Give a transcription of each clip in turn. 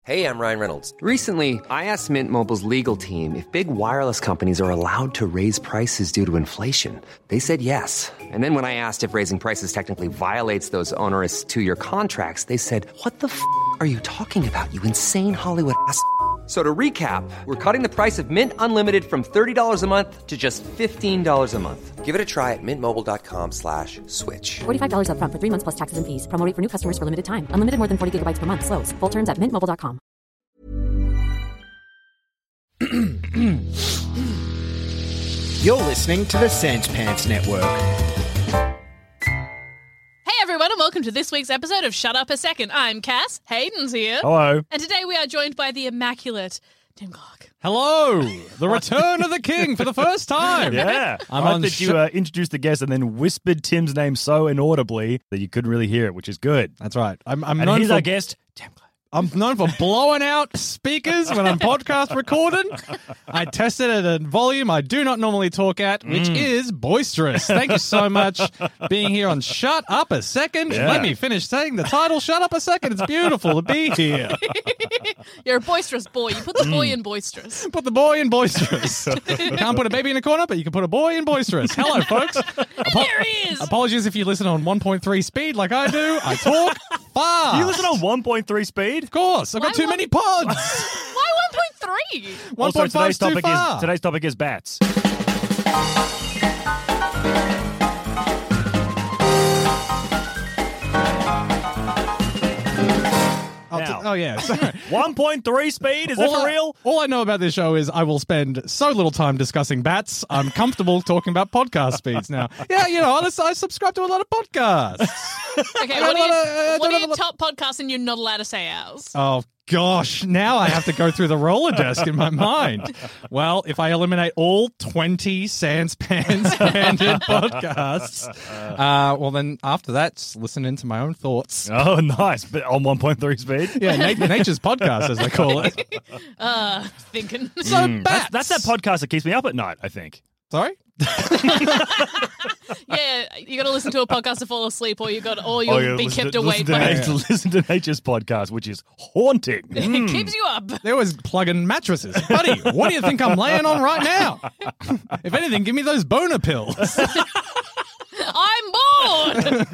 Hey, I'm Ryan Reynolds. Recently, I asked Mint Mobile's legal team if big wireless companies are allowed to raise prices due to inflation. They said yes. And then when I asked if raising prices technically violates those onerous two-year contracts, they said, "What the f*** are you talking about, you insane Hollywood ass?" So to recap, we're cutting the price of Mint Unlimited from $30 a month to just $15 a month. Give it a try at mintmobile.com/switch. $45 up front for 3 months plus taxes and fees. Promo rate for new customers for limited time. Unlimited more than 40 gigabytes per month. Slows full terms at mintmobile.com. You're listening to the Sans Pants Network. Hey everyone, and welcome to this week's episode of Shut Up a Second. I'm Cass. Hayden's here. Hello. And today we are joined by the immaculate Tim Clark. Hello. The return of the king for the first time. Yeah. I'm I on that you introduced the guest and then whispered Tim's name so inaudibly that you couldn't really hear it, which is good. That's right. I'm And known here's for our guest, Tim Clark. I'm known for blowing out speakers when I'm podcast recording. I tested at a volume I do not normally talk at, which is boisterous. Thank you so much being here on Shut Up a Second. Yeah. Let me finish saying the title, Shut Up a Second. It's beautiful to be here. You're a boisterous boy. You put the boy in boisterous. Put the boy in boisterous. You can't put a baby in a corner, but you can put a boy in boisterous. Hello, folks. There he is. Apologies if you listen on 1.3 speed like I do. I talk fast. You listen on 1.3 speed? Of course. I've got Why too many pods. Why 1.3? 1.5 is too far. Today's topic is bats. Oh, yeah. Sorry. 1.3 speed? Is that for real? All I know about this show is I will spend so little time discussing bats. I'm comfortable talking about podcast speeds now. Yeah, you know, I subscribe to a lot of podcasts. Okay, I what don't are have your a- top podcasts and you're not allowed to say ours? Oh, gosh. Now I have to go through the Rolodesk in my mind. Well, if I eliminate all 20 Sans Pants branded podcasts, well, then after that, just listening to my own thoughts. Oh, nice. But on 1.3 speed? Yeah, nature's podcast, as they call it. Thinking. So bats. That's that podcast that keeps me up at night, I think. Sorry? Yeah, you got to listen to a podcast to fall asleep, or you'll be listen kept to, awake listen by to, listen to Nature's podcast, which is haunting. It keeps you up. There was plugging mattresses. Buddy, what do you think I'm laying on right now? If anything, give me those boner pills. I'm bored. Do you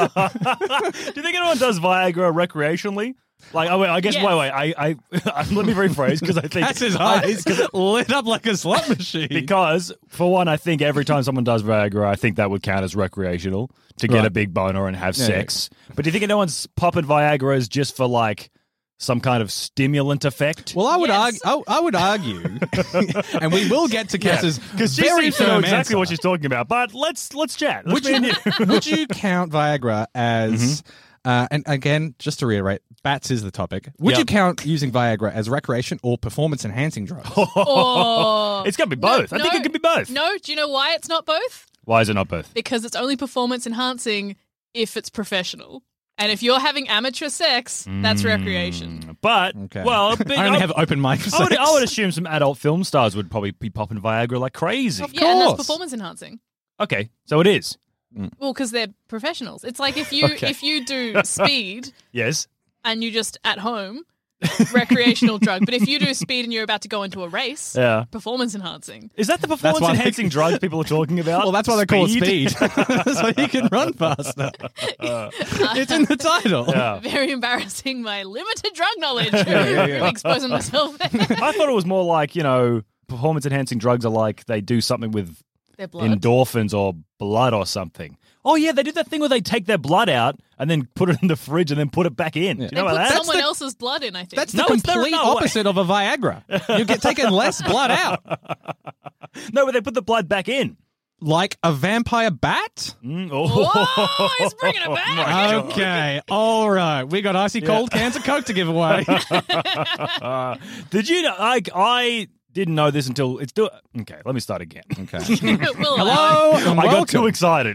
think anyone does Viagra recreationally? Like, I guess, Yes. wait, I let me rephrase, because I think... That's his eyes lit up like a slot machine. Because, for one, I think every time someone does Viagra, I think that would count as recreational, to get Right. a big boner and have Yeah, sex. But do you think anyone's popping Viagra just for, like, some kind of stimulant effect? Well, I would Yes. argue, and we will get to Cass's Because she very seems to know firm exactly answer. what she's talking about. But let's chat. Let's Would me you, and you. would you count Viagra as, and again, just to reiterate, bats is the topic. Would Yep. you count using Viagra as recreation or performance-enhancing drugs? Or It's got to be both. I think no. it could be both. No, do you know why it's not both? Why is it not both? Because it's only performance enhancing if it's professional. And if you're having amateur sex, that's recreation. But, Okay. well... I only have open mic sex. I would assume some adult film stars would probably be popping Viagra like crazy. Yeah, and that's course. performance enhancing. Okay, so it is. Well, because they're professionals. It's like if you do speed Yes. and you just at home, recreational drug. But if you do speed and you're about to go into a race, Yeah. performance enhancing. Is that the performance why they- enhancing drugs people are talking about? Well, that's why they call it speed. So you can run faster. It's in the title. Yeah. Very embarrassing, my limited drug knowledge. yeah. Really exposing myself there. I thought it was more like, performance enhancing drugs are like they do something with Their blood. endorphins or blood or something. Oh, yeah, they do that thing where they take their blood out and then put it in the fridge and then put it back in. Do you They know put about that? someone else's blood in, I think. That's the No, it's not- complete no way. opposite of a Viagra. You get taking less blood out. No, but they put the blood back in. Like a vampire bat? Oh, he's bringing it back. Okay, all right. We got icy cold cans of Coke to give away. Did you know? I didn't know this until it's do. Okay, let me start again. Okay. We'll Hello, and I got welcome. too excited.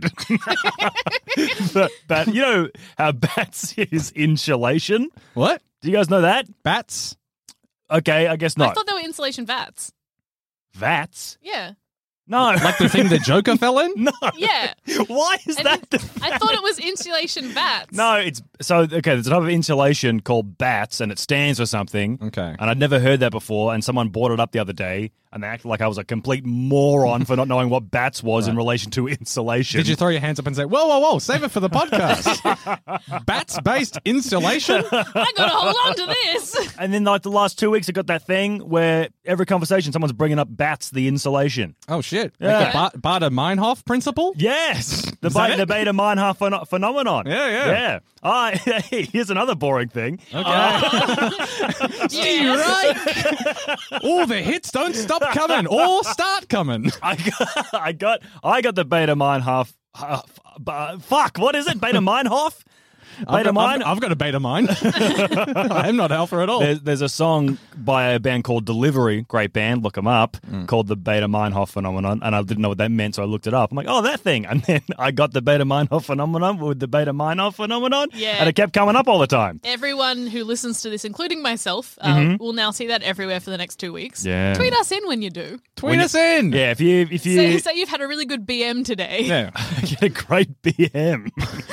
but you know how bats is insulation? What? Do you guys know that? Bats? Okay, I guess I not. thought they were insulation vats. Vats? Yeah. No. Like the thing the Joker fell in? No. Yeah. Why is And that? I thought it was insulation bats. No, it's so okay. There's a type of insulation called BATS, and it stands for something. Okay. And I'd never heard that before. And someone brought it up the other day, and they acted like I was a complete moron for not knowing what BATS was in relation to insulation. Did you throw your hands up and say, whoa, save it for the podcast? Bats-based insulation? I gotta hold on to this. And then, like the last 2 weeks, I got that thing where every conversation, someone's bringing up BATS, the insulation. Oh, shit. Yeah. Like the Bader-Meinhof principle? Yes, the Is that it? Beta-Meinhof phenomenon. Yeah. Here's another boring thing. Yeah. Right. All the hits don't stop coming or start coming. I got the Beta-Meinhof. Fuck, what is it? Beta-Meinhof? Beta-Mine? I've got a beta mine. I'm not alpha at all. There's a song by a band called Delivery, great band, look them up, called the Beta-Meinhof phenomenon, and I didn't know what that meant, so I looked it up. I'm like, oh, that thing. And then I got the Beta-Meinhof phenomenon with the Beta-Meinhof phenomenon, Yeah. and it kept coming up all the time. Everyone who listens to this, including myself, will now see that everywhere for the next 2 weeks. Yeah. Tweet us in when you do. Tweet us in. Yeah, if you Say you've had a really good BM today. Yeah. get a great BM.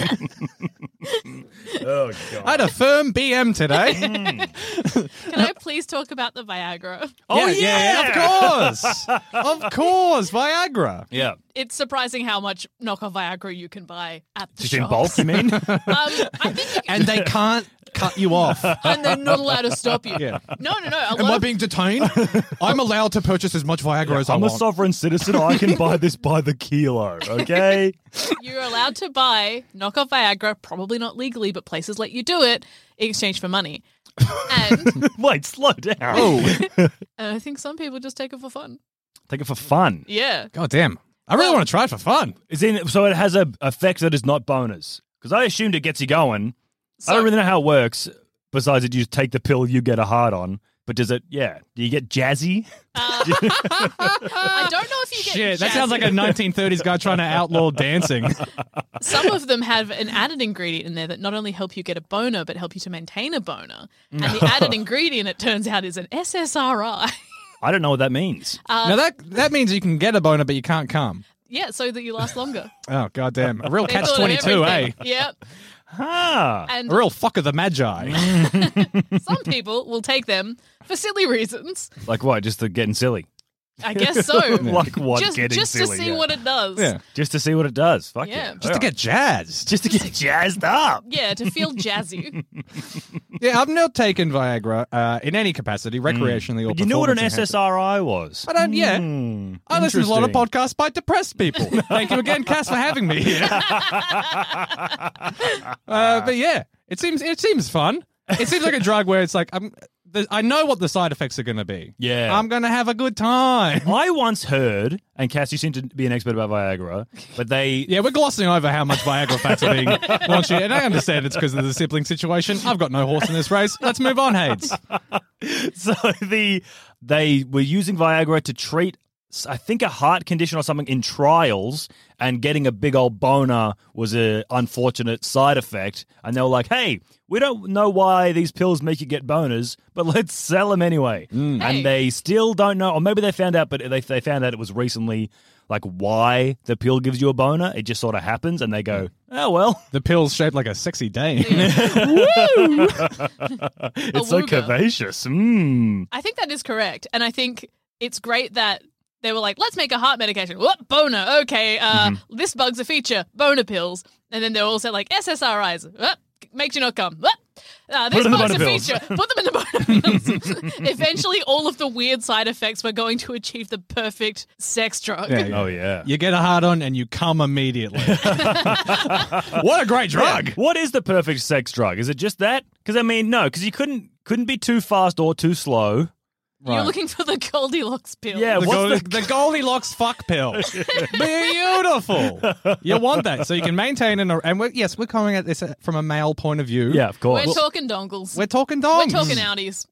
Oh, God. I had a firm BM today. Can I please talk about the Viagra? Oh, yeah, of course, Viagra. Yeah. It's surprising how much knockoff Viagra you can buy at the Just in shops. bulk, you mean? I think you can, And they can't cut you off. and they're not allowed to stop you. Yeah. No. Am I being detained? I'm allowed to purchase as much Viagra as I I'm a want. sovereign citizen. I can buy this by the kilo, okay? You're allowed to buy knockoff Viagra, probably not legally, but places let you do it in exchange for money. And, Wait, slow down. and I think some people just take it for fun. Take it for fun. Yeah. God damn. I really want to try it for fun. So it has a effect that is not boners. Because I assumed it gets you going. I don't really know how it works. Besides that, you just take the pill, you get a hard on. But does it? Yeah. Do you get jazzy? I don't know if you get Shit, that sounds like a jazzy. 1930s guy trying to outlaw dancing. Some of them have an added ingredient in there that not only help you get a boner, but help you to maintain a boner. And the added ingredient, it turns out, is an SSRI. I don't know what that means. Now that means you can get a boner, but you can't come. Yeah, so that you last longer. Oh, goddamn. A real They thought of catch-22, eh? everything. Yep. Ah. And A real fuck of the magi. some people will take them for silly reasons. Like what? Just to getting silly. I guess so. Like what? Just getting to silly, see yeah. what it does. Yeah. Just to see what it does. Fuck Yeah. yeah. Just to get jazzed. Just to get jazzed up. Yeah, to feel jazzy. Yeah, I've not taken Viagra in any capacity, recreationally or But you knew what an performance enhancing. SSRI was. I don't, yeah. I listen to a lot of Interesting. podcasts by depressed people. Thank you again, Cass, for having me here. But yeah, it seems fun. It seems like a drug where it's like, I know what the side effects are going to be. Yeah. I'm going to have a good time. I once heard, and Cass, you seem to be an expert about Viagra, but they... Yeah, we're glossing over how much Viagra facts are being launched here, and I understand it's because of the sibling situation. I've got no horse in this race. Let's move on, Hades. So they were using Viagra to treat, I think, a heart condition or something in trials, and getting a big old boner was an unfortunate side effect. And they were like, hey, we don't know why these pills make you get boners, but let's sell them anyway. Hey. And they still don't know, or maybe they found out, but they found out it was recently, like, why the pill gives you a boner. It just sort of happens, and they go, oh, well. The pill's shaped like a sexy dame. It's so Awooga. curvaceous. I think that is correct. And I think it's great that they were like, let's make a heart medication. What? Boner. Okay. This bug's a feature. Boner pills. And then they're also like SSRIs. What? Makes you not come. What? This them in the bug's a boner pills. feature. Put them in the boner pills. Eventually, all of the weird side effects were going to achieve the perfect sex drug. Yeah. Oh, yeah. You get a hard on and you come immediately. What a great drug. What is the perfect sex drug? Is it just that? Because, I mean, no, because you couldn't be too fast or too slow. You're looking for the Goldilocks pill. Yeah, what's The Goldilocks fuck pill. Beautiful. You want that so you can maintain and we're coming at this from a male point of view. Yeah, of course. We're talking dongles. We're talking dongs. We're talking outies.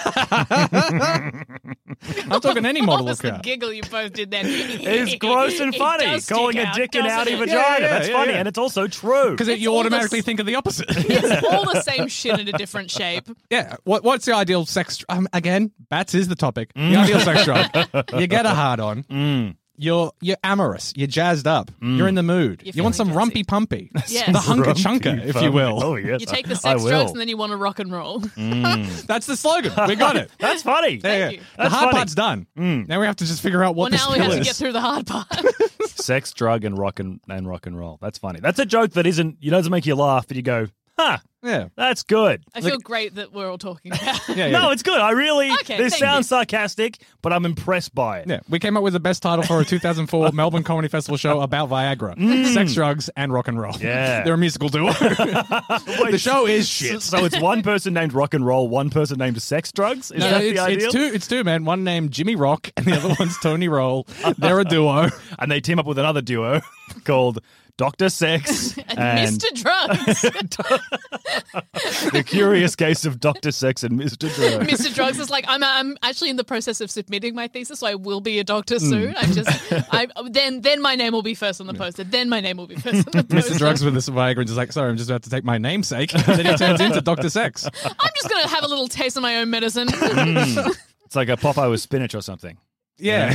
I'm talking any model What of was the car. giggle you both did then? It's gross and It funny. does Calling stick a out, dick an doesn't outie it? vagina. Yeah, That's yeah, funny. yeah. And it's also true. Because It's you all automatically the- think of the opposite. It's all the same shit in a different shape. Yeah. What's the ideal sex? Again, bats is the topic. The ideal sex drug. You get a hard on. You're amorous. You're jazzed up. You're in the mood. You're You want some feeling rumpy jazzy. pumpy. Yes. The hunker Rumpy chunker, if you will. Oh, yes. You take the I sex will. drugs and then you want to rock and roll. That's the slogan. We got it. That's funny. There you. The That's hard funny. part's done. Now we have to just figure out Well, what this now we pill have to is. get through the hard part. Sex, drug, and rock and roll. That's funny. That's a joke that doesn't make you laugh, but you go, huh, Yeah. that's good. I feel great that we're all talking about it. Yeah, yeah. No, it's good. I really, Okay, this thank sounds you. sarcastic, but I'm impressed by it. Yeah, we came up with the best title for a 2004 Melbourne Comedy Festival show about Viagra, sex, drugs, and rock and roll. Yeah. They're a musical duo. The show is shit. So it's one person named rock and roll, one person named sex drugs? Is that the ideal? It's two, man. One named Jimmy Rock and the other one's Tony Roll. They're a duo. And they team up with another duo called Dr. Sex and Mr. Drugs. The Curious Case of Dr. Sex and Mr. Drug. Mr. Drugs is like, I'm actually in the process of submitting my thesis, so I will be a doctor soon. Then my name will be first on the poster. Then my name will be first on the poster. Mr. Drugs with this Viagra and just like, sorry, I'm just about to take my namesake. And then he turns into Dr. Sex. I'm just going to have a little taste of my own medicine. It's like a Popeye with spinach or something. Yeah.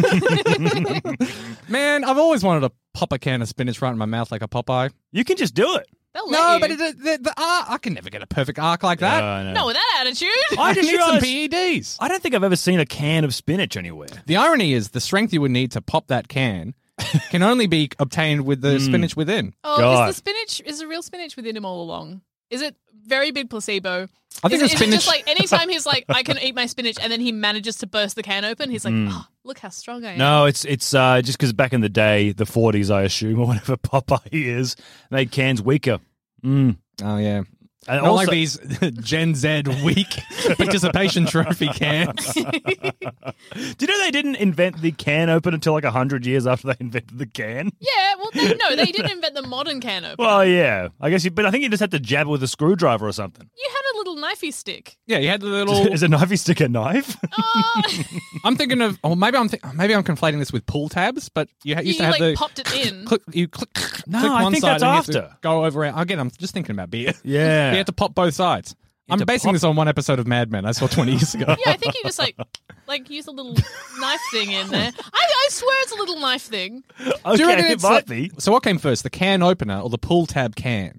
Man, I've always wanted to pop a can of spinach right in my mouth like a Popeye. You can just do it. They'll No, let but you. the arc, I can never get a perfect arc like that. No, with that attitude. I just need some realised- PEDs. I don't think I've ever seen a can of spinach anywhere. The irony is the strength you would need to pop that can only be obtained with the spinach within. Oh, God. is the real spinach within him all along? Is it very big placebo? I think is the it just spinach- like anytime he's like, I can eat my spinach, and then he manages to burst the can open, he's like, oh, look how strong I am. No, it's just because back in the day, the 40s, I assume, or whatever Popeye is, made cans weaker. Oh, yeah. And Not also- like these Gen Z weak participation trophy cans. Do you know they didn't invent the can opener until like 100 years after they invented the can? Yeah, well, they didn't invent the modern can opener. Well, yeah. I guess but I think you just had to jab it with a screwdriver or something. You had a little knifey stick. Yeah, you had the little... Is a knifey stick a knife? Oh, I'm thinking of... Oh, maybe I'm conflating this with pull tabs, but you used you to have like the... popped it in. You click No, click I one think side that's and you have to after. go over... Again, I'm just thinking about beer. Yeah. You have to pop both sides. I'm to basing pop- this on one episode of Mad Men I saw 20 years ago. Yeah, I think you just like use a little knife thing in there. I swear it's a little knife thing. Okay, Do you reckon it it's might like- be. So what came first, the can opener or the pull tab can?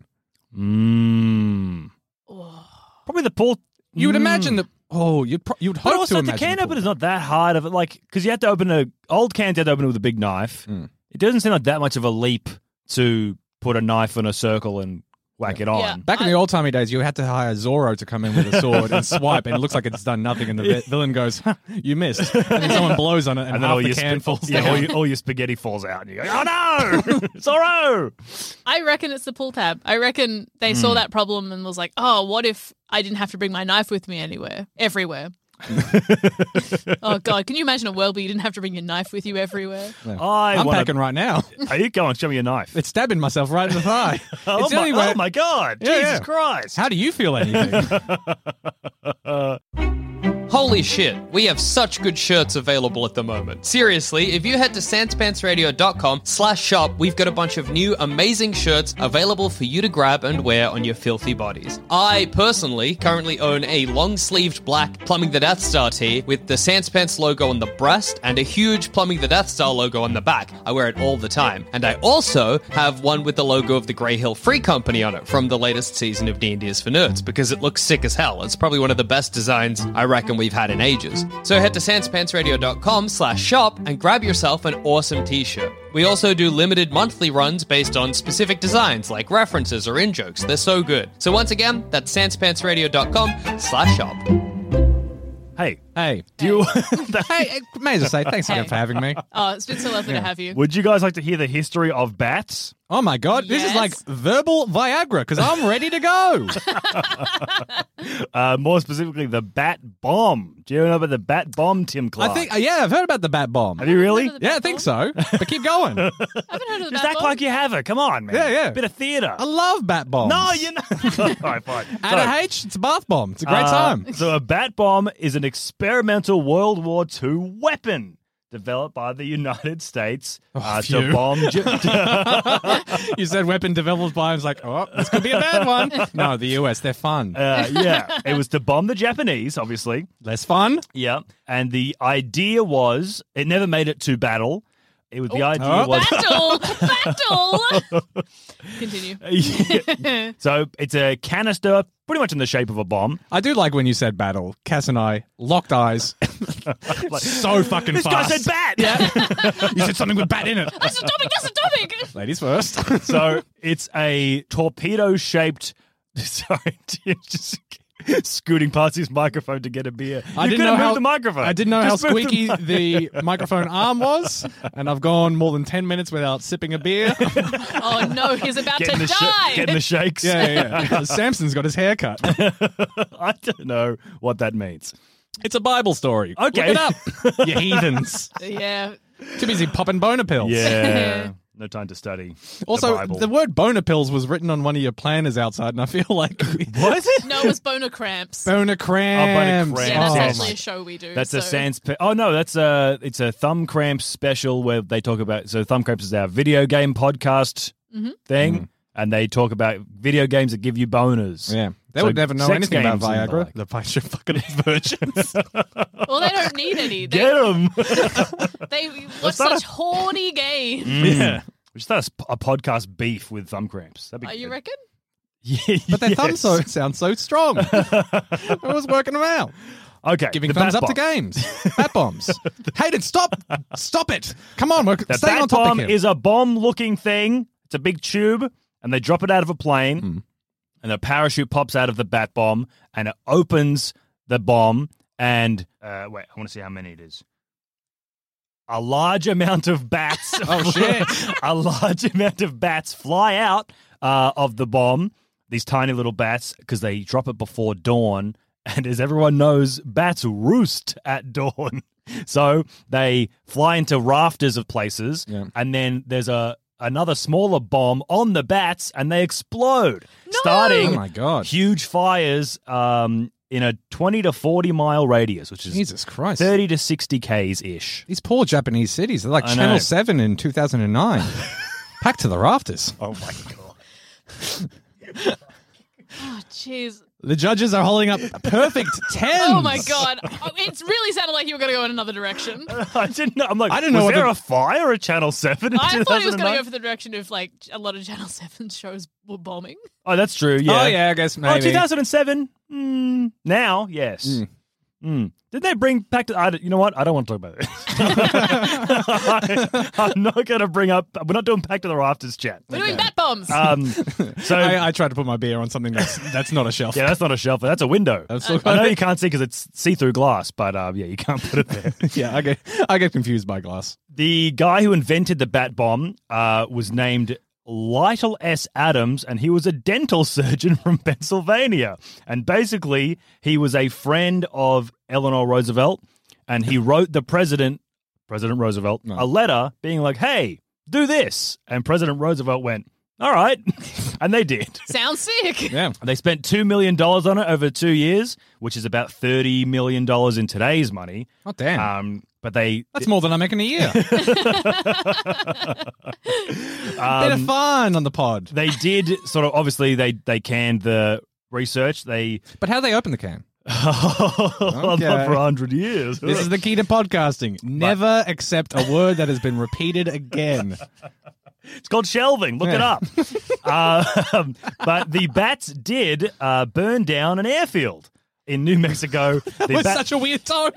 Probably the pull. You would imagine that... Oh, you'd But hope to also, imagine the can pull opener's tab. not that hard of it, like, because you have to open old cans, you have to open it with a big knife. It doesn't seem like that much of a leap to put a knife in a circle and whack it on. Yeah. Back in the old timey days, you had to hire Zorro to come in with a sword and swipe, and it looks like it's done nothing. And the villain goes, "Huh, "You missed," and then someone blows on it, and, And then half all the your, can falls yeah, down. all your spaghetti falls out, and you go, "Oh no, Zorro!" I reckon it's the pull tab. I reckon they saw that problem and was like, oh, what if I didn't have to bring my knife with me everywhere? Oh, God. Can you imagine a world where you didn't have to bring your knife with you everywhere? I'm packing right now. Are you going? Show me your knife. It's stabbing myself right in the thigh. Oh It's the only way- my God! Yeah, Jesus yeah. Christ! How do you feel anything? Holy shit, we have such good shirts available at the moment. Seriously, if you head to sanspantsradio.com/shop, we've got a bunch of new amazing shirts available for you to grab and wear on your filthy bodies. I personally currently own a long-sleeved black Plumbing the Death Star tee with the Sanspants logo on the breast and a huge Plumbing the Death Star logo on the back. I wear it all the time. And I also have one with the logo of the Grey Hill Free Company on it from the latest season of D&D is for Nerds because it looks sick as hell. It's probably one of the best designs I reckon we've had in ages. So head to sanspantsradio.com/shop and grab yourself an awesome t-shirt. We also do limited monthly runs based on specific designs like references or in-jokes. They're so good. So once again, that's sanspantsradio.com/shop. Hey, Hey, do you? hey, may as well say thanks again Hey. for having me. Oh, it's been so lovely to have you. Would you guys like to hear the history of bats? Oh my God, this is Yes. like verbal Viagra because I'm ready to go. More specifically, the bat bomb. Do you know about the bat bomb, Tim Clark? I think, yeah, I've heard about the bat bomb. Have you really? Heard of the Yeah, I bat think bomb? so. But keep going. I haven't heard of the Just bat act bomb. like you have it. Come on, man. Yeah, yeah. Bit of theatre. I love bat bombs. No, you're not. All right, fine. At a H, it's a bath bomb. It's a great time. So a bat bomb is an experimental World War II weapon developed by the United States to phew. bomb. You said weapon developed by, I was like, oh, this could be a bad one. No, the US, they're fun. Yeah, it was to bomb the Japanese, obviously. Less fun? Yeah, and the idea was it never made it to battle. It was the idea was Battle! Continue. so it's a canister, pretty much in the shape of a bomb. I do like when you said battle. Cass and I locked eyes. So fucking This fast. guy said bat. Yeah. You said something with bat in it. That's a topic. That's a topic. Ladies first. So it's a torpedo-shaped. Sorry, just scooting past his microphone to get a beer. I You didn't could've know how moved the microphone. I didn't know how Just move squeaky the microphone arm was, and I've gone more than 10 minutes without sipping a beer. Oh no, he's about getting to the die. getting the shakes. Yeah. Samson's got his hair cut. I don't know what that means. It's a Bible story. Okay. Look it up, you heathens. Yeah. Too busy popping boner pills. Yeah. No time to study. Also, the Bible. the word boner pills was written on one of your planners outside, and I feel like Was it? No, it was boner cramps. boner cramps. cramps. Yeah, that's Oh, actually my- a show we do. That's so. a sans. Oh no, it's a Thumb Cramps special where they talk about. So Thumb Cramps is our video game podcast thing, and they talk about video games that give you boners. Yeah, they So would never know sex anything about games and Viagra. like. The Pfizer fucking versions. Well, they don't need any. Get them. They watch not such horny games. Yeah, We should start a podcast beef with Thumb Cramps. That'd be You good. reckon? Yeah, but their yes. thumbs sound so strong. I was working them out. Okay, Giving the thumbs bat up to bomb. games. Bat bombs. Hayden, stop it. Come on, we're The staying bat on topic bomb here. is a bomb-looking thing. It's a big tube, and they drop it out of a plane, and a parachute pops out of the bat bomb, and it opens the bomb, and wait, I want to see how many it is. A large amount of bats. Oh, shit. A large amount of bats fly out of the bomb. These tiny little bats, because they drop it before dawn, and as everyone knows, bats roost at dawn. So they fly into rafters of places, and then there's another smaller bomb on the bats, and they explode, starting Oh, my God. huge fires in a 20 to 40 mile radius, which is Jesus Christ. 30 to 60 Ks ish. These poor Japanese cities. They're like I Channel know. 7 in 2009. Packed to the rafters. Oh my God. Oh, jeez. The judges are holding up perfect 10s. Oh my god. It's really sounded like you were going to go in another direction. I didn't know. I'm like, I didn't know was what there the- a fire at Channel 7 in I thought he was going to 2009? go for the direction of like a lot of Channel 7 shows were bombing. Oh, that's true, yeah. Oh, yeah, I guess maybe. Oh, 2007? Now, yes. Did they bring back to... you know what? I don't want to talk about it. I'm not going to bring up... We're not doing Back to the Rafters chat. We're doing bat bombs. So... I tried to put my beer on something that's not a shelf. yeah, that's not a shelf. That's a window. I know you can't see because it's see-through glass, but yeah, you can't put it there. Yeah, I get confused by glass. The guy who invented the bat bomb was named Lytle S. Adams, and he was a dental surgeon from Pennsylvania. And basically, he was a friend of Eleanor Roosevelt, and he wrote the President Roosevelt, a letter being like, hey, do this. And President Roosevelt went, all right. And they did. Sounds sick. Yeah. They spent $2 million on it over 2 years, which is about $30 million in today's money. Oh, damn. But they... That's more than I make in a year. Bit of fun on the pod. They did sort of, obviously, they canned the research. They But how do they open the can? not for 100 years. This is the key to podcasting. Never accept a word that has been repeated again. It's called shelving. Look it up. But the bats did burn down an airfield in New Mexico. With such a weird tone.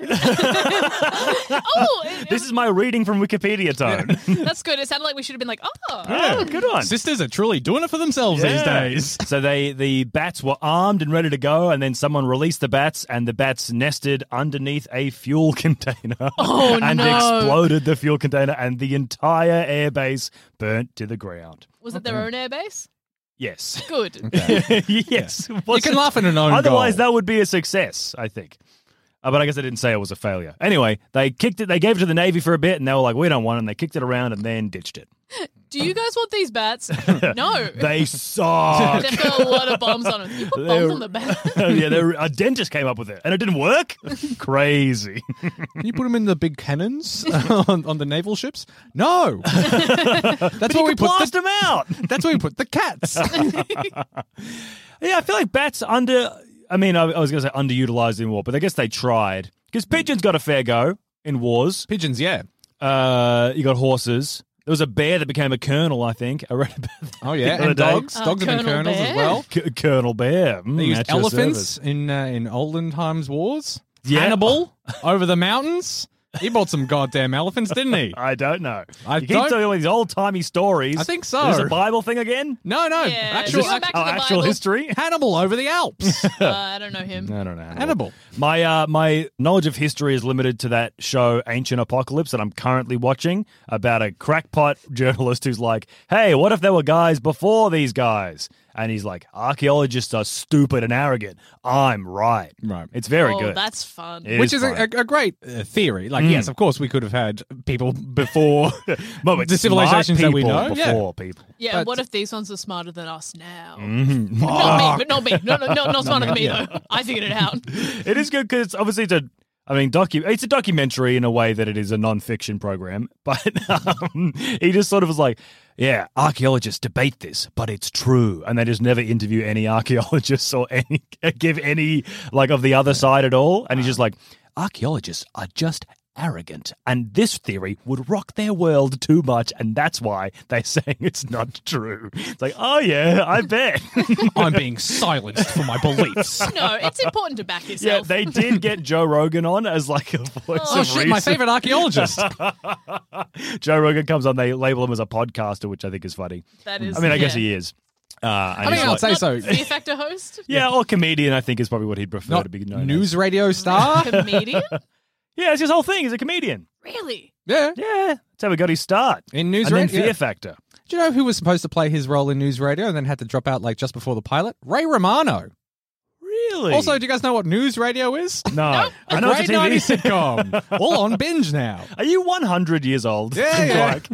This is my reading from Wikipedia tone. That's good. It sounded like we should have been like, oh. Yeah, good one. Sisters are truly doing it for themselves these Yeah. days. So the bats were armed and ready to go, and then someone released the bats, and the bats nested underneath a fuel container and no. exploded the fuel container, and the entire airbase burnt to the ground. Was it their own airbase? Yes. Good. Yes. You can laugh at an own Otherwise, goal. that would be a success, I think. But I guess I didn't say it was a failure. Anyway, they kicked it. They gave it to the Navy for a bit, and they were like, "We don't want it." And they kicked it around and then ditched it. Do you guys want these bats? No. They suck. They've got a lot of bombs on them. You put bombs on the bat. Yeah, a dentist came up with it, and it didn't work. Crazy. Can you put them in the big cannons on the naval ships? No. That's where we put Blast them out. That's where we put the cats. Yeah, I feel like bats I was going to say underutilized in war, but I guess they tried. Because pigeons got a fair go in wars. Pigeons, yeah. You got horses. There was a bear that became a colonel, I think. I read about that. Oh, yeah. the other And day. dogs. Dogs have been Colonel colonels Bear? as well. Colonel Bear. They used at your elephants service. in olden times wars. Yeah. Hannibal over the mountains. He bought some goddamn elephants, didn't he? I don't know. I You keep don't- telling all these old-timey stories. I think so. Is this a Bible thing again? No. Yeah, Actual, going back to the actual Bible. history? Hannibal over the Alps. I don't know him. I don't know. Hannibal. My knowledge of history is limited to that show Ancient Apocalypse that I'm currently watching about a crackpot journalist who's like, hey, what if there were guys before these guys? And he's like, archaeologists are stupid and arrogant. I'm right. Right. It's very Oh, good. that's fun. It Which is fun. a great theory. Like, yes, of course, we could have had people before But the civilizations smart that we people know. before people. Yeah, But- what if these ones are smarter than us now? Mm-hmm. Not me, but not me. Not smarter than me, though. I figured it out. It is good because obviously it's a documentary in a way that it is a non-fiction program, but he just sort of was like, yeah, archaeologists debate this, but it's true. And they just never interview any archaeologists or give any like of the other side at all. And he's just like, archaeologists are just arrogant. And this theory would rock their world too much. And that's why they're saying it's not true. It's like, oh yeah, I bet. I'm being silenced for my beliefs. No, it's important to back Yeah, yourself. they did get Joe Rogan on as like a voice Oh, of shit, my reason. favorite archaeologist. Joe Rogan comes on, they label him as a podcaster, which I think is funny. That is, I mean, I guess yeah. he is. I mean, I'd say so. Fear Factor host? Yeah, or comedian, I think is probably what he'd prefer Not to be known news as. radio star. Comedian? Yeah, it's his whole thing. He's a comedian. Really? Yeah. Yeah, that's how he got his start. In news and then radio. Fear Factor. Do you know who was supposed to play his role in news radio and then had to drop out like just before the pilot? Ray Romano. Really? Also, do you guys know what news radio is? no. A I know great it's a TV. 90s sitcom. All on binge now. Are you 100 years old? Yeah. Like,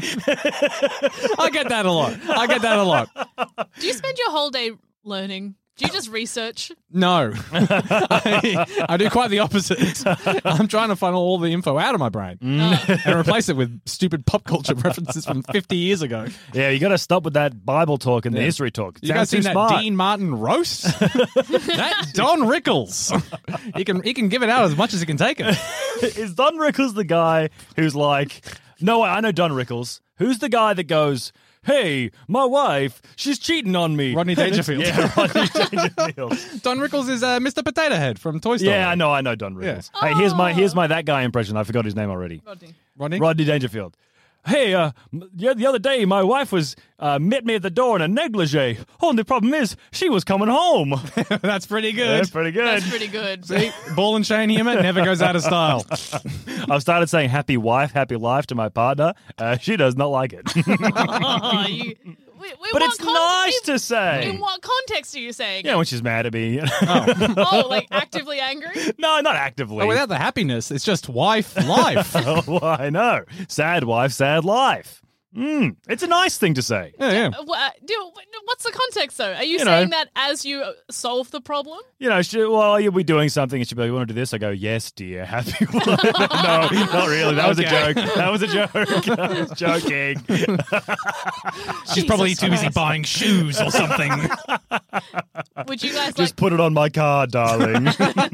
I get that a lot. Do you spend your whole day learning? Do you just research? No. I do quite the opposite. I'm trying to funnel all the info out of my brain and replace it with stupid pop culture references from 50 years ago. yeah, you got to stop with that Bible talk and the history talk. It You guys sounds seen too that smart. Dean Martin roast? That Don Rickles. He can give it out as much as he can take it. Is Don Rickles the guy who's like, no, I know Don Rickles. Who's the guy that goes, hey, my wife, she's cheating on me? Rodney Dangerfield. Yeah, Rodney Dangerfield. Don Rickles is Mr. Potato Head from Toy Story. Yeah, I know Don Rickles. Hey, here's my that guy impression. I forgot his name already. Rodney? Rodney Dangerfield. Hey, the other day my wife was met me at the door in a negligee. Only problem is she was coming home. That's pretty good. That's pretty good. That's pretty good. See, ball and chain humor never goes out of style. I've started saying happy wife, happy life to my partner. She does not like it. Oh, we But want it's nice to In say. what context are you saying? Yeah, when she's mad at me. Oh, like actively angry? No, not actively. But without the happiness, it's just wife life. Oh, I know. Sad wife, sad life. It's a nice thing to say. Yeah. What's the context, though? Are you, You saying know. that as you solve the problem? You know, you'll be doing something and she'll be like, you want to do this? I go, yes, dear, happy wife. No, not really. That was a Okay. joke. That was a joke. I was joking. She's probably Jesus too busy Christ. buying shoes or something. Would you guys Just put it on my card, darling.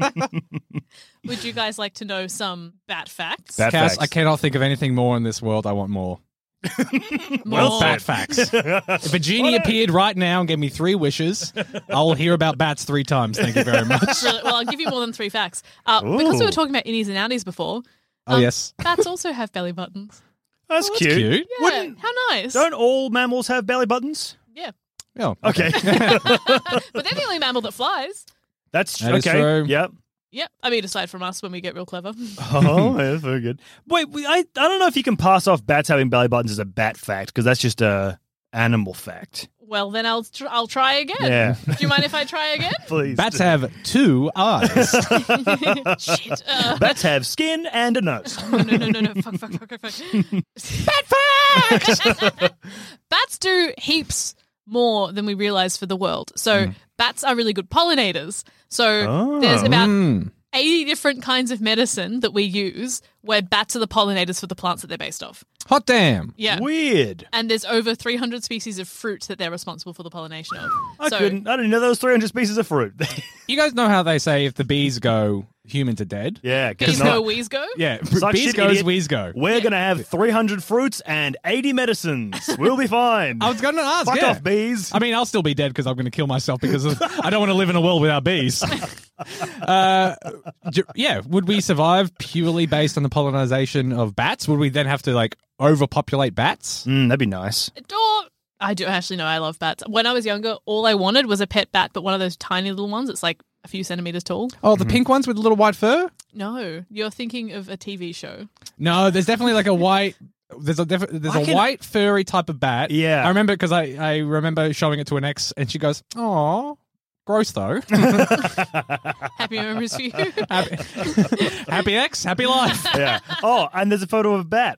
Would you guys like to know some bat facts? Bat Cass, facts. I cannot think of anything more in this world. I want more. More. Bat facts. If a genie appeared right now and gave me 3 wishes, I'll hear about bats 3 times. Thank you very much. Really- well, I'll give you more than 3 facts. Because we were talking about innies and outies before. Oh, yes. Bats also have belly buttons. That's That's cute. cute. Yeah, Wouldn't- how nice. Don't all mammals have belly buttons? Yeah. Oh, Okay. But they're the only mammal that flies. That's That is okay. true. Yep. Yep. I mean, aside from us when we get real clever. Oh, yeah, very good. Wait, I don't know if you can pass off bats having belly buttons as a bat fact, because that's just a animal fact. Well, then I'll try again. Yeah. Do you mind if I try again? Please. Bats have 2 eyes. Shit. Bats have skin and a nose. No. Fuck. Bat fact! Bats do heaps more than we realize for the world. So bats are really good pollinators. So there's about 80 different kinds of medicine that we use where bats are the pollinators for the plants that they're based off. Hot damn. Yeah. Weird. And there's over 300 species of fruit that they're responsible for the pollination of. I didn't know there was 300 species of fruit. You guys know how they say if the bees go humans are dead. Yeah, Bees go, wees go. Yeah, Suck bees shit, goes, idiot. wees go. We're going to have 300 fruits and 80 medicines. We'll be fine. I was going to ask, Fuck yeah. off, bees. I mean, I'll still be dead because I'm going to kill myself because I don't want to live in a world without bees. Yeah, would we survive purely based on the pollination of bats? Would we then have to like overpopulate bats? That'd be nice. I do actually know I love bats. When I was younger, all I wanted was a pet bat, but one of those tiny little ones. It's like a few centimeters tall. Oh, the pink ones with the little white fur? No, you're thinking of a TV show. No, there's definitely like a white. There's a white furry type of bat. Yeah. I remember because I remember showing it to an ex, and she goes, "Oh, gross though." Happy memories for you. Happy ex, happy life. Yeah. Oh, and there's a photo of a bat.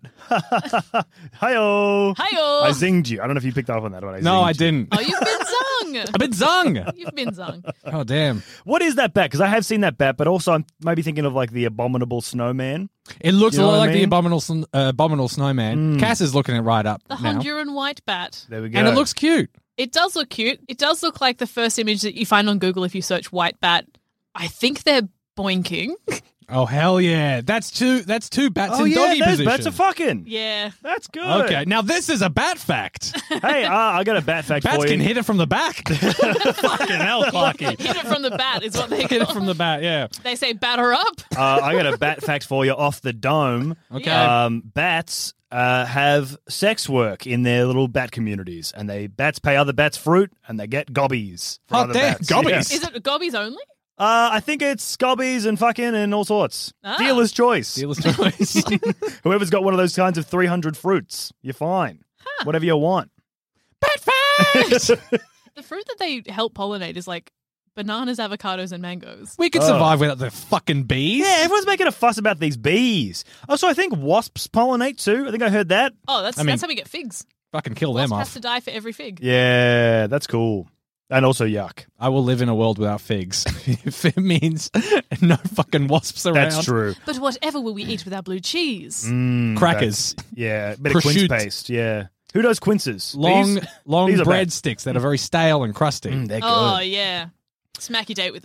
Hi-oh. Hi-oh. I zinged you. I don't know if you picked up on that, but I No, zinged I you. didn't. Oh, you've been zung. I've been zung. You've been zung. Oh damn! What is that bat? Because I have seen that bat, but also I'm maybe thinking of like the abominable snowman. It looks You a know lot what like I the mean? abominable snowman. Cass is looking it right up The now, Honduran white bat. There we go. and it looks cute. It does look cute. It does look like the first image that you find on Google if you search white bat. I think they're boinking. Oh hell yeah! That's two bats Oh in yeah, doggy those position. bats are fucking. Yeah. That's good. Okay, now this is a bat fact. Hey, I got a bat fact Bats for you. can hit it from the back. Fucking hell, Clarky. Hit it from the bat is what they Hit it call from the bat, yeah. They say batter up. I got a bat fact for you off the dome. Okay. Bats have sex work in their little bat communities, and bats pay other bats fruit, and they get gobbies. For Hot other damn, bats. gobbies. Yeah. Is it gobbies only? I think it's gobbies and fucking and all sorts. Ah. Dealer's choice. Dealer's choice. Whoever's got one of those kinds of 300 fruits, you're fine. Whatever you want. Bat fact! The fruit that they help pollinate is like bananas, avocados, and mangoes. We could survive without the fucking bees. Yeah, everyone's making a fuss about these bees. Also, I think wasps pollinate too. I think I heard that. Oh, that's how we get figs. Fucking kill Wasp them has off. to die for every fig. Yeah, that's cool. And also yuck. I will live in a world without figs. If it means no fucking wasps around. That's true. But whatever will we eat with our blue cheese? Crackers. Yeah, bit of quince Prosciutto. paste. Yeah. Who does quinces? Long These? These are bad. breadsticks that are very stale and crusty. They're good. Oh, yeah. Smacky date with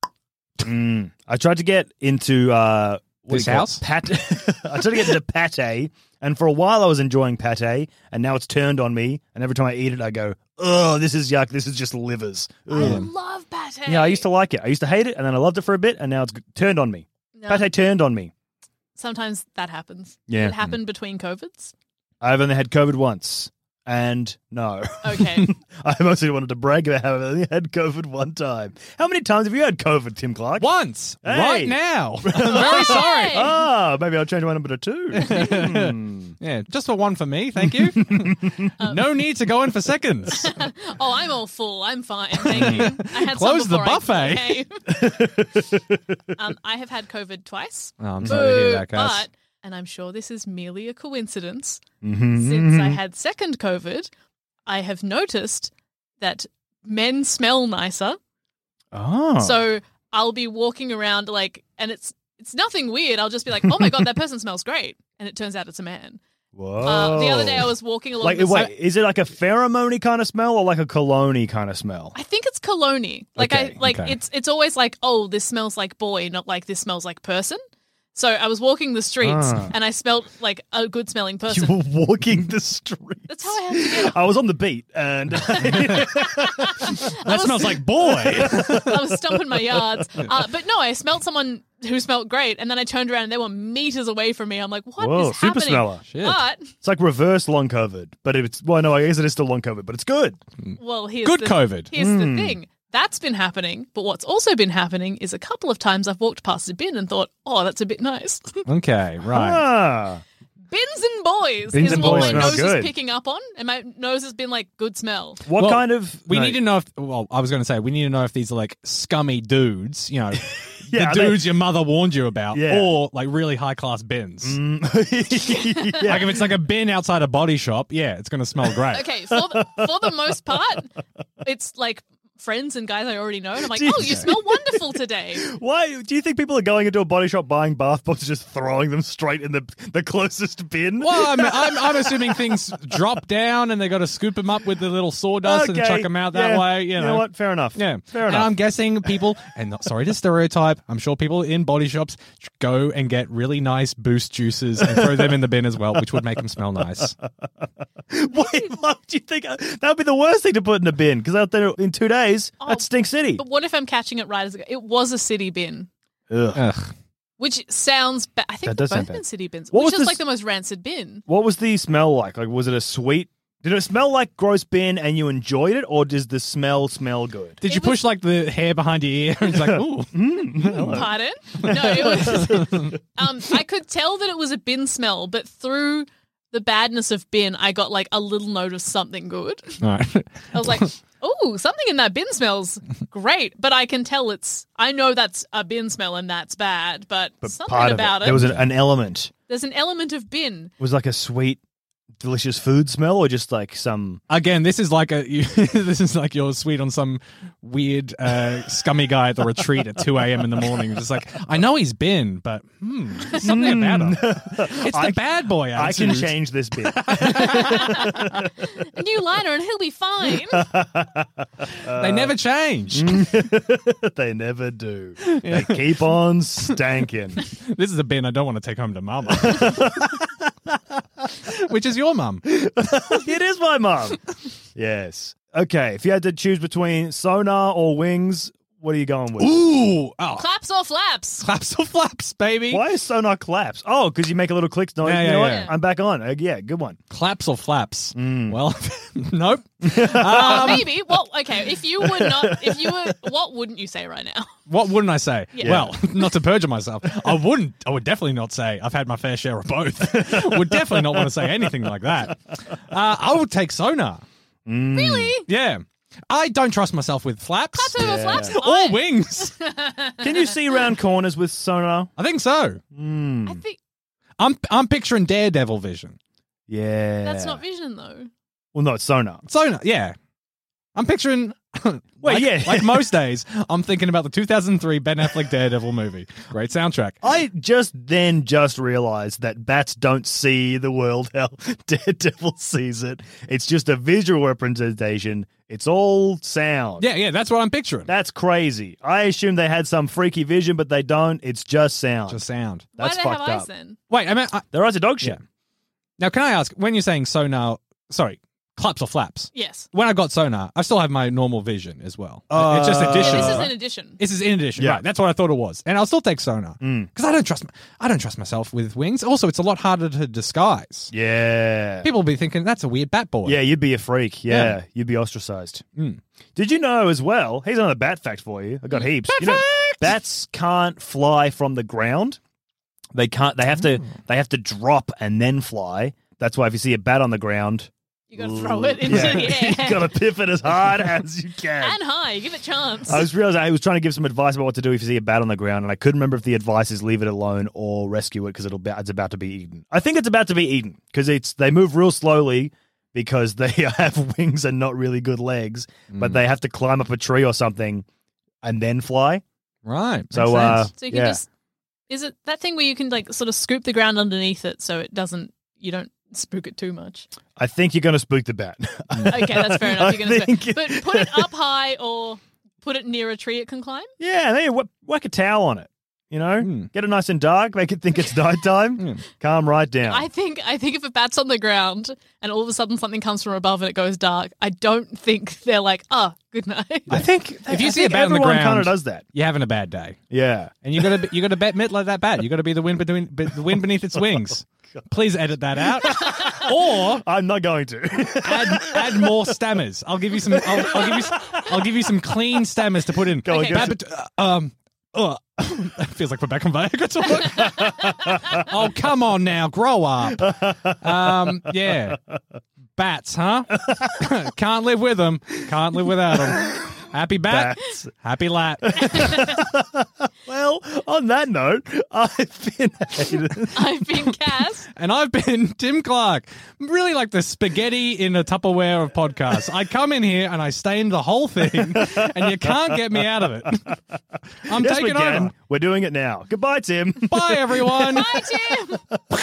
them. I tried to get into This house? I tried to get into pate, and for a while I was enjoying pate, and now it's turned on me. And every time I eat it, I go, "Oh, this is yuck. This is just livers." I Ugh. love pate. Yeah, I used to like it. I used to hate it, and then I loved it for a bit, and now it's turned on me. No. Pate turned on me. Sometimes that happens. Yeah. It happened between COVIDs. I've only had COVID once, and no. Okay. I mostly wanted to brag about how I only had COVID one time. How many times have you had COVID, Tim Clark? Once. Hey. Right now. I'm very sorry. Hey! Ah, maybe I'll change my number to 2. Yeah, just for one for me, thank you. No need to go in for seconds. Oh, I'm all full. I'm fine. Thank you. I had Close some the before buffet. I came. I have had COVID twice. Oh, I'm sorry to hear that, Cass. But, and I'm sure this is merely a coincidence, Mm-hmm. since I had second COVID, I have noticed that men smell nicer. Oh. So I'll be walking around and it's nothing weird. I'll just be like, oh my God, that person smells great. And it turns out it's a man. Whoa. The other day I was walking along Like, the wait, is it like a pheromone kind of smell or like a cologne kind of smell? I think it's cologne. Okay, okay. It's always like, oh, this smells like boy, not like this smells like person. So I was walking the streets and I smelled like a good smelling person. You were walking the streets. That's how I had to get. I was on the beat and That smells like boy. I was stomping my yards. But no, I smelled someone who smelled great, and then I turned around and they were meters away from me. I'm like, what Whoa, is super happening? smeller. Shit. But, it's like reverse long COVID. But it's, well, no, I guess it is still long COVID, but it's good. well, here's Good the, COVID. Here's the thing. That's been happening, but what's also been happening is a couple of times I've walked past a bin and thought, oh, that's a bit nice. Okay, right. Ah. Bins and boys Bins is and what boys my smell nose good. is picking up on, and my nose has been like, good smell. What Well, kind of... We no, need to know if, well, I was going to say, we need to know if these are like scummy dudes, you know, Yeah, the dudes your mother warned you about, Yeah. or like really high class bins. yeah. Like if it's like a bin outside a body shop, yeah, it's going to smell great. Okay, for the most part, it's like friends and guys I already know. And I'm like, oh, you smell wonderful today. Why do you think people are going into a body shop buying bath bombs and just throwing them straight in the closest bin? Well, I'm assuming things drop down and they got to scoop them up with the little sawdust and chuck them out that way. You know what? Fair enough. Yeah, fair and enough. I'm guessing people, and not sorry to stereotype, I'm sure people in body shops go and get really nice Boost juices and throw them in the bin as well, which would make them smell nice. Wait, what do you think? That would be the worst thing to put in a bin because out there in 2 days, that's Stink City. But what if I'm catching it right as it was a city bin? Ugh. Which sounds bad. I think That they've does sound both been bad. city bins, What which was is the like the most rancid bin. What was the smell like? Like, was it a sweet? Did it smell like gross bin and you enjoyed it, or does the smell good? Did you push like the hair behind your ear and it's like, ooh? Pardon? No, it was. I could tell that it was a bin smell, but through the badness of bin, I got like a little note of something good. All right. I was like, oh, something in that bin smells great, but I can tell I know that's a bin smell and that's bad, but something part of about it. There was an element. There's an element of bin. Was it like a sweet, delicious food smell, or just like some? Again, this is like this is like you're sweet on some weird scummy guy at the retreat at 2 a.m. in the morning. Just like, I know he's been, but there's something about him. It's the bad boy I attitude. can change this bin. A new liner and he'll be fine. They never change. They never do. They keep on stanking. This is a bin I don't want to take home to mama. Which is your mum. It is my mum. Yes. Okay, if you had to choose between sonar or wings, what are you going with? Ooh. Oh. Claps or flaps? Claps or flaps, baby. Why is sonar claps? Oh, because you make a little click noise. Yeah, you know yeah. what? I'm back on. Yeah, good one. Claps or flaps? Well, nope. Maybe. Well, okay. If you were, what wouldn't you say right now? What wouldn't I say? Yeah. Well, not to perjure myself. I would definitely not say I've had my fair share of both. Would definitely not want to say anything like that. I would take sonar. Really? Yeah. I don't trust myself with flaps. Claps over flaps? Or wings. Can you see around corners with sonar? I think so. I think I'm picturing Daredevil vision. Yeah. that's not vision, though. Well, no, it's sonar. Sonar, yeah. I'm picturing. Like most days, I'm thinking about the 2003 Ben Affleck Daredevil movie. Great soundtrack. I just realized that bats don't see the world how Daredevil sees it. It's just a visual representation. It's all sound. Yeah, that's what I'm picturing. That's crazy. I assume they had some freaky vision, but they don't. It's just sound. Just sound. That's Why do they fucked have eyes up. then? Wait, I mean, Their eyes are dog shit. Yeah. Now, can I ask, when you're saying sonar, claps or flaps? Yes. When I got sonar, I still have my normal vision as well. It's just additional. This is right? an addition. This is in addition, Yeah. right? That's what I thought it was, and I'll still take sonar because I don't trust myself with wings. Also, it's a lot harder to disguise. Yeah. People will be thinking that's a weird bat boy. Yeah, you'd be a freak. Yeah, Yeah. you'd be ostracized. Did you know as well? Here's another bat fact for you. I got heaps. Bats can't fly from the ground. They can't. They have to drop and then fly. That's why if you see a bat on the ground, You got to throw it into the air. you got to pip it as hard as you can. And high. Give it a chance. I was realizing I was trying to give some advice about what to do if you see a bat on the ground, and I couldn't remember if the advice is leave it alone or rescue it because it's about to be eaten. I think it's about to be eaten because they move real slowly because they have wings and not really good legs, but they have to climb up a tree or something and then fly. Right. Makes So, sense. So you can just, is it that thing where you can like sort of scoop the ground underneath it so you don't spook it too much? I think you're going to spook the bat. Okay, that's fair enough. You're going think- to but put it up high or put it near a tree it can climb? Yeah, then you whack a towel on it. You know, get it nice and dark, make it think it's nighttime, calm right down. I think if a bat's on the ground and all of a sudden something comes from above and it goes dark, I don't think they're like, good night. I think If you see a bat on the everyone ground, kind of does that. You're having a bad day, Yeah. and you got to bet like that bat. You got to be the wind beneath its wings. Please edit that out, or I'm not going to. add more stammers. I'll give you some. I'll give you some clean stammers to put in. Go Okay. against It feels like we're back on Viagra talk. Oh, come on now, grow up. Yeah, bats, huh? Can't live with them. Can't live without them. Happy bat. Bats. Happy lat. Well, on that note, I've been Hayden. I've been Cass. And I've been Tim Clark. Really like the spaghetti in a Tupperware of podcasts. I come in here and I stain the whole thing, and you can't get me out of it. I'm Yes, we taking can. over. We're doing it now. Goodbye, Tim. Bye, everyone. Bye, Tim.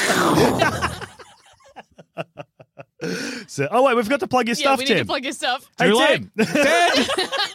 So, oh, wait, we've got to plug your Yeah, stuff, we Tim. need to plug your stuff. Hey, Too Tim. late. Dead.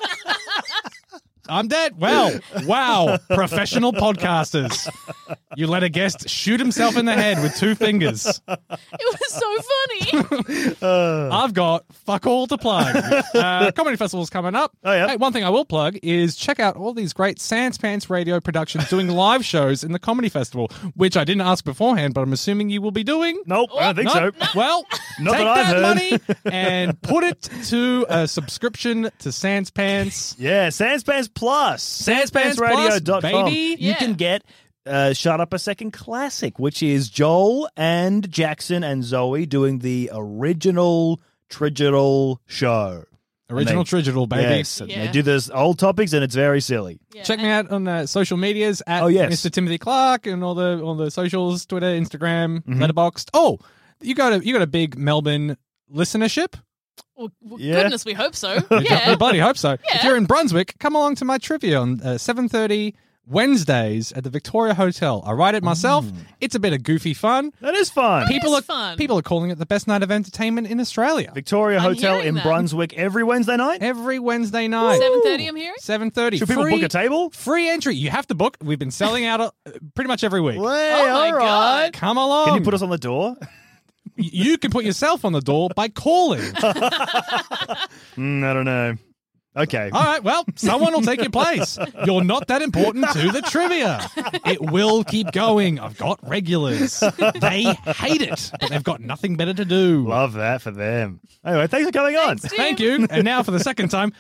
I'm dead. Well, wow. Professional podcasters. You let a guest shoot himself in the head with 2 fingers. It was so funny. I've got fuck all to plug. Comedy Festival's coming up. Oh, yeah. Hey, one thing I will plug is check out all these great Sans Pants Radio productions doing live shows in the Comedy Festival, which I didn't ask beforehand, but I'm assuming you will be doing. Nope, I don't think No? so. Well, Not take that I've heard. money and put it to a subscription to Sans Pants. Yeah, Sanspants Plus. Plus, SanspantsRadio.com. baby. You Yeah. can get Shut Up a Second Classic, which is Joel and Jackson and Zoe doing the original Trigital show. Original And they- Trigital, baby. Yes, and Yeah. they do this old topics and it's very silly. Yeah, Check me out on social medias at Oh, yes. Mr. Timothy Clark and all the socials, Twitter, Instagram, Mm-hmm. Letterboxd. Oh, you got a big Melbourne listenership. Well, Yeah. goodness, we hope so. We Yeah. bloody hope so. If Yeah. you're in Brunswick, come along to my trivia on 7:30 Wednesdays at the Victoria Hotel. I write it myself. It's a bit of goofy fun. That is fun. People is are fun. people are calling it the best night of entertainment in Australia. Victoria I'm Hotel hearing in that. Brunswick every Wednesday night. Every Wednesday night, 7:30, I'm hearing. 7:30. Should people book a table? Free entry. You have to book. We've been selling out pretty much every week. Way, Oh my all right. Come along. Can you put us on the door? You can put yourself on the door by calling. I don't know. Okay. All right, well, someone will take your place. You're not that important to the trivia. It will keep going. I've got regulars. They hate it, but they've got nothing better to do. Love that for them. Anyway, thanks for coming on. Thanks, Tim. Thank you. And now for the second time.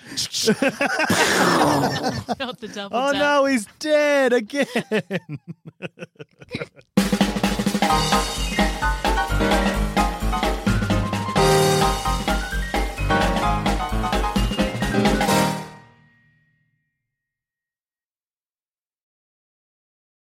Not the double Oh tap. no, he's dead again.